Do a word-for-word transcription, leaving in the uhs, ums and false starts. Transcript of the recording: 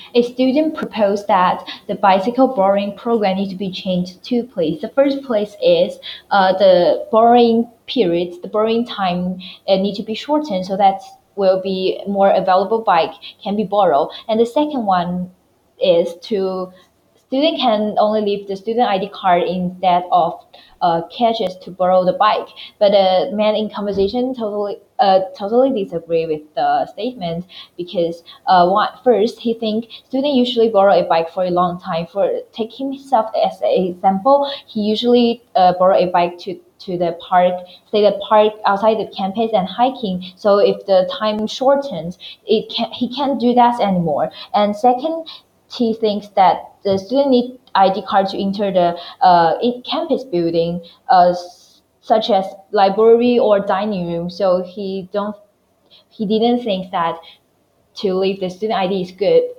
A student proposed that the bicycle borrowing program needs to be changed to two places. The first place is uh, the borrowing periods, the borrowing time uh, need to be shortened so that will be more available bike can be borrowed. And the second one is to student can only leave the student I D card instead of uh, caches to borrow the bike. But the man in conversation totally uh, totally disagree with the statement because uh, one, first he think student usually borrow a bike for a long time. For take himself as an example, he usually uh, borrow a bike to to the park, say the park outside the campus and hiking. So if the time shortens, it can he can't do that anymore. And second, he thinks that the student need I D card to enter the uh, in campus building, uh, such as library or dining room. So he don't he didn't think that to leave the student I D is good.